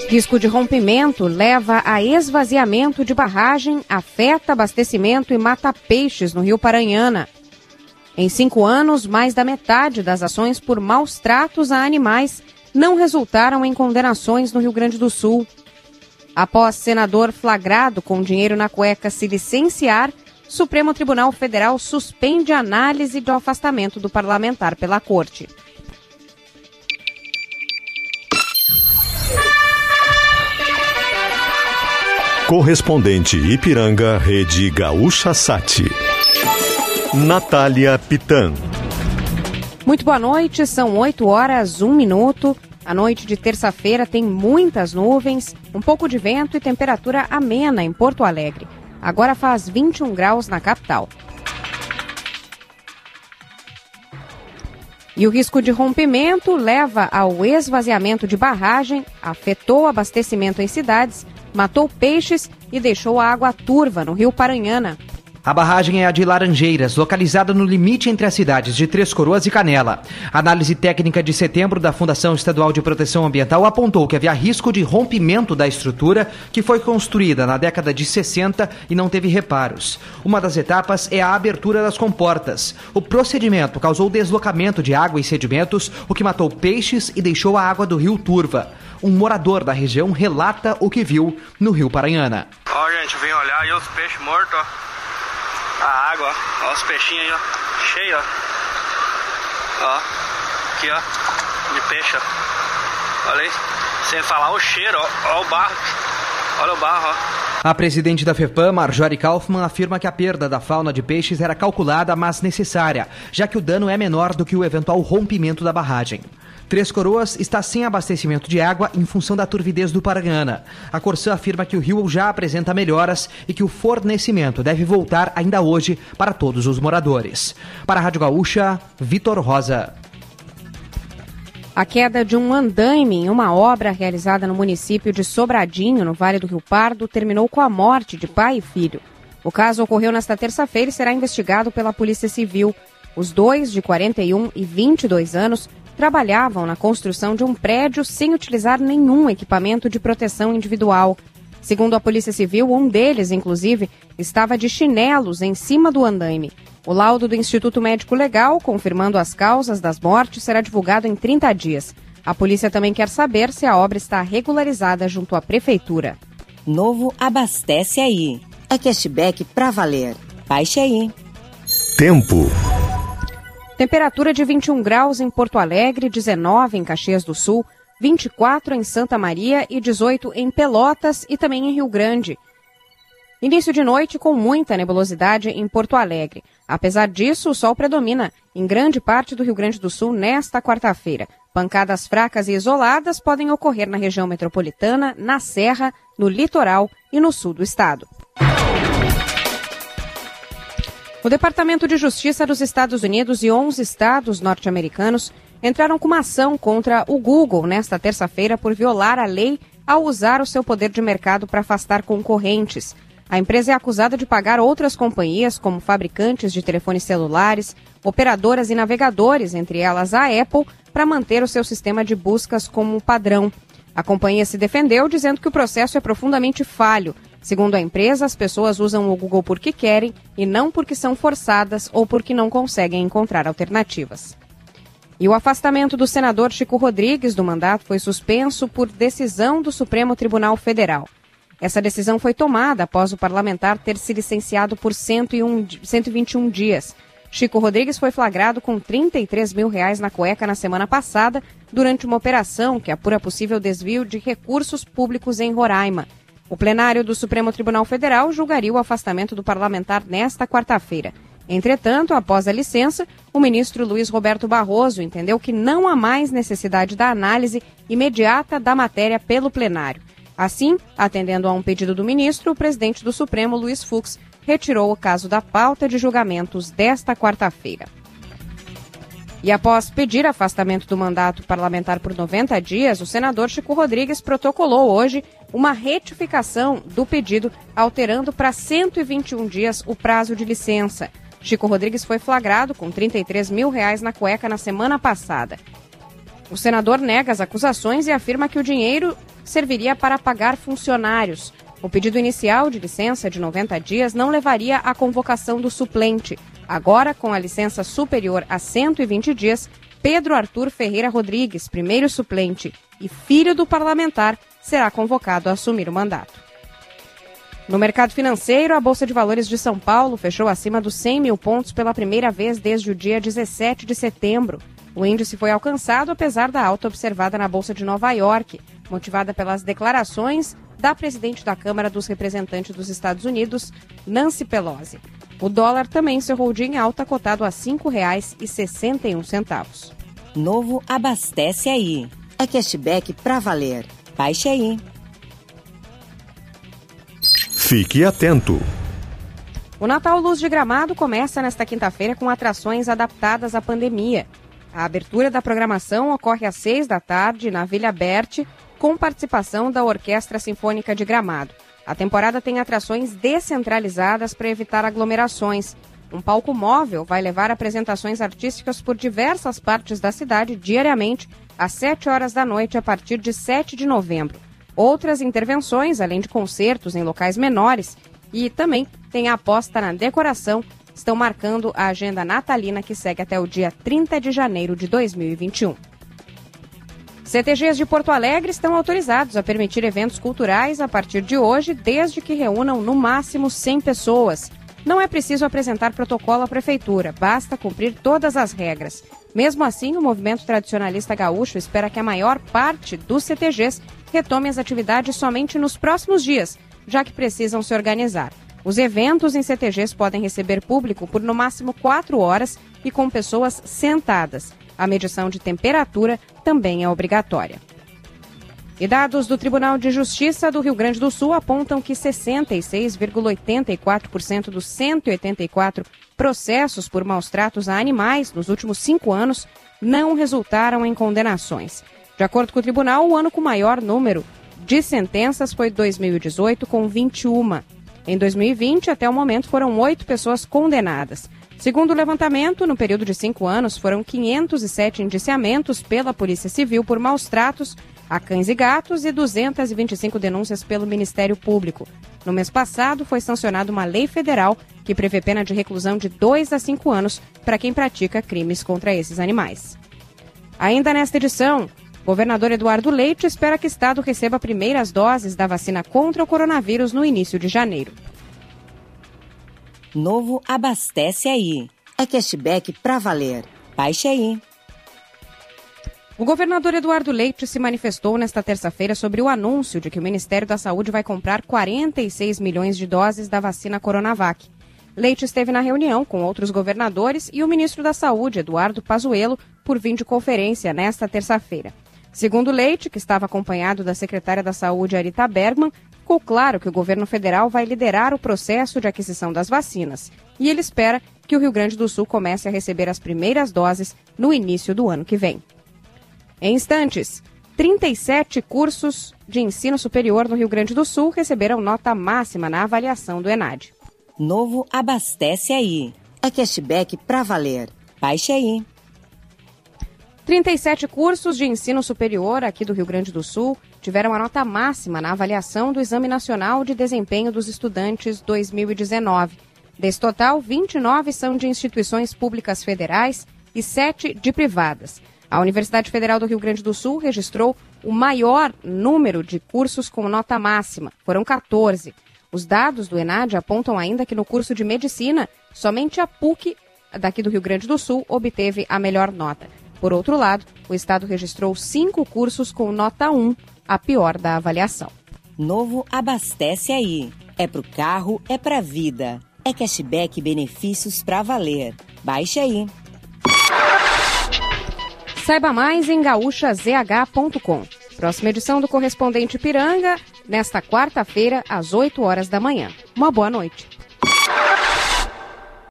Risco de rompimento leva a esvaziamento de barragem, afeta abastecimento e mata peixes no Rio Paranhana. Em 5 anos, mais da metade das ações por maus tratos a animais não resultaram em condenações no Rio Grande do Sul. Após senador flagrado com dinheiro na cueca se licenciar, Supremo Tribunal Federal suspende a análise do afastamento do parlamentar pela Corte. Correspondente Ipiranga, Rede Gaúcha Sat. Natália Pitan. Muito boa noite, são 8h01. A noite de terça-feira tem muitas nuvens, um pouco de vento e temperatura amena em Porto Alegre. Agora faz 21 graus na capital. E o risco de rompimento leva ao esvaziamento de barragem, afetou o abastecimento em cidades, matou peixes e deixou a água turva no Rio Paranhana. A barragem é a de Laranjeiras, localizada no limite entre as cidades de Três Coroas e Canela. A análise técnica de setembro da Fundação Estadual de Proteção Ambiental apontou que havia risco de rompimento da estrutura que foi construída na década de 60 e não teve reparos. Uma das etapas é a abertura das comportas. O procedimento causou deslocamento de água e sedimentos, o que matou peixes e deixou a água do rio turva. Um morador da região relata o que viu no Rio Paranhana. Ó, gente, vem olhar aí os peixes mortos, ó. A água, ó, os peixinhos aí, ó, cheio, ó, aqui, ó, de peixe, ó, olha aí, sem falar o cheiro, ó o barro, olha o barro, ó. A presidente da FEPAM, Marjorie Kaufmann, afirma que a perda da fauna de peixes era calculada, mas necessária, já que o dano é menor do que o eventual rompimento da barragem. Três Coroas está sem abastecimento de água em função da turvidez do Paranhana. A Corsã afirma que o rio já apresenta melhoras e que o fornecimento deve voltar ainda hoje para todos os moradores. Para a Rádio Gaúcha, Vitor Rosa. A queda de um andaime em uma obra realizada no município de Sobradinho, no Vale do Rio Pardo, terminou com a morte de pai e filho. O caso ocorreu nesta terça-feira e será investigado pela Polícia Civil. Os dois, de 41 e 22 anos, trabalhavam na construção de um prédio sem utilizar nenhum equipamento de proteção individual. Segundo a Polícia Civil, um deles, inclusive, estava de chinelos em cima do andaime. O laudo do Instituto Médico Legal, confirmando as causas das mortes, será divulgado em 30 dias. A polícia também quer saber se a obra está regularizada junto à Prefeitura. Novo Abastece Aí. É cashback pra valer. Baixe aí. Tempo. Temperatura de 21 graus em Porto Alegre, 19 em Caxias do Sul, 24 em Santa Maria e 18 em Pelotas e também em Rio Grande. Início de noite com muita nebulosidade em Porto Alegre. Apesar disso, o sol predomina em grande parte do Rio Grande do Sul nesta quarta-feira. Pancadas fracas e isoladas podem ocorrer na região metropolitana, na Serra, no litoral e no sul do estado. O Departamento de Justiça dos Estados Unidos e 11 estados norte-americanos entraram com uma ação contra o Google nesta terça-feira por violar a lei ao usar o seu poder de mercado para afastar concorrentes. A empresa é acusada de pagar outras companhias, como fabricantes de telefones celulares, operadoras e navegadores, entre elas a Apple, para manter o seu sistema de buscas como padrão. A companhia se defendeu dizendo que o processo é profundamente falho. Segundo a empresa, as pessoas usam o Google porque querem e não porque são forçadas ou porque não conseguem encontrar alternativas. E o afastamento do senador Chico Rodrigues do mandato foi suspenso por decisão do Supremo Tribunal Federal. Essa decisão foi tomada após o parlamentar ter se licenciado por 121 dias. Chico Rodrigues foi flagrado com R$33 mil na cueca na semana passada durante uma operação que apura possível desvio de recursos públicos em Roraima. O plenário do Supremo Tribunal Federal julgaria o afastamento do parlamentar nesta quarta-feira. Entretanto, após a licença, o ministro Luiz Roberto Barroso entendeu que não há mais necessidade da análise imediata da matéria pelo plenário. Assim, atendendo a um pedido do ministro, o presidente do Supremo, Luiz Fux, retirou o caso da pauta de julgamentos desta quarta-feira. E após pedir afastamento do mandato parlamentar por 90 dias, o senador Chico Rodrigues protocolou hoje uma retificação do pedido, alterando para 121 dias o prazo de licença. Chico Rodrigues foi flagrado com R$33 mil na cueca na semana passada. O senador nega as acusações e afirma que o dinheiro serviria para pagar funcionários. O pedido inicial de licença de 90 dias não levaria à convocação do suplente. Agora, com a licença superior a 120 dias, Pedro Arthur Ferreira Rodrigues, primeiro suplente e filho do parlamentar, será convocado a assumir o mandato. No mercado financeiro, a Bolsa de Valores de São Paulo fechou acima dos 100 mil pontos pela primeira vez desde o dia 17 de setembro. O índice foi alcançado apesar da alta observada na Bolsa de Nova York, motivada pelas declarações da presidente da Câmara dos Representantes dos Estados Unidos, Nancy Pelosi. O dólar também encerrou o dia em alta, cotado a R$ 5,61. Novo Abastece Aí. É cashback pra valer. Baixe aí. Fique atento. O Natal Luz de Gramado começa nesta quinta-feira com atrações adaptadas à pandemia. A abertura da programação ocorre às 6 da tarde na Vila Berti, com participação da Orquestra Sinfônica de Gramado. A temporada tem atrações descentralizadas para evitar aglomerações. Um palco móvel vai levar apresentações artísticas por diversas partes da cidade diariamente, às 7 horas da noite, a partir de 7 de novembro. Outras intervenções, além de concertos em locais menores, e também tem a aposta na decoração, estão marcando a agenda natalina que segue até o dia 30 de janeiro de 2021. CTGs de Porto Alegre estão autorizados a permitir eventos culturais a partir de hoje, desde que reúnam no máximo 100 pessoas. Não é preciso apresentar protocolo à Prefeitura, basta cumprir todas as regras. Mesmo assim, o movimento tradicionalista gaúcho espera que a maior parte dos CTGs retome as atividades somente nos próximos dias, já que precisam se organizar. Os eventos em CTGs podem receber público por no máximo 4 horas e com pessoas sentadas. A medição de temperatura também é obrigatória. E dados do Tribunal de Justiça do Rio Grande do Sul apontam que 66,84% dos 184 processos por maus-tratos a animais nos últimos 5 anos não resultaram em condenações. De acordo com o tribunal, o ano com maior número de sentenças foi 2018, com 21. Em 2020, até o momento, foram 8 pessoas condenadas. Segundo o levantamento, no período de 5 anos, foram 507 indiciamentos pela Polícia Civil por maus-tratos a cães e gatos e 225 denúncias pelo Ministério Público. No mês passado, foi sancionada uma lei federal que prevê pena de reclusão de 2 a 5 anos para quem pratica crimes contra esses animais. Ainda nesta edição, o governador Eduardo Leite espera que o estado receba primeiras doses da vacina contra o coronavírus no início de janeiro. Novo Abastece Aí. É cashback pra valer. Baixe aí. O governador Eduardo Leite se manifestou nesta terça-feira sobre o anúncio de que o Ministério da Saúde vai comprar 46 milhões de doses da vacina Coronavac. Leite esteve na reunião com outros governadores e o ministro da Saúde, Eduardo Pazuello, por videoconferência nesta terça-feira. Segundo Leite, que estava acompanhado da secretária da Saúde, Arita Bergman, ficou claro que o governo federal vai liderar o processo de aquisição das vacinas e ele espera que o Rio Grande do Sul comece a receber as primeiras doses no início do ano que vem. Em instantes, 37 cursos de ensino superior no Rio Grande do Sul receberam nota máxima na avaliação do ENAD. Novo Abastece Aí. É cashback pra valer. Baixe aí. 37 cursos de ensino superior aqui do Rio Grande do Sul tiveram a nota máxima na avaliação do Exame Nacional de Desempenho dos Estudantes 2019. Desse total, 29 são de instituições públicas federais e 7 de privadas. A Universidade Federal do Rio Grande do Sul registrou o maior número de cursos com nota máxima, foram 14. Os dados do ENAD apontam ainda que no curso de Medicina, somente a PUC daqui do Rio Grande do Sul obteve a melhor nota. Por outro lado, o estado registrou 5 cursos com nota 1, a pior da avaliação. Novo Abastece Aí. É pro carro, é pra vida. É cashback e benefícios pra valer. Baixe aí. Saiba mais em gaúchazh.com. Próxima edição do Correspondente Ipiranga, nesta quarta-feira, às 8 horas da manhã. Uma boa noite.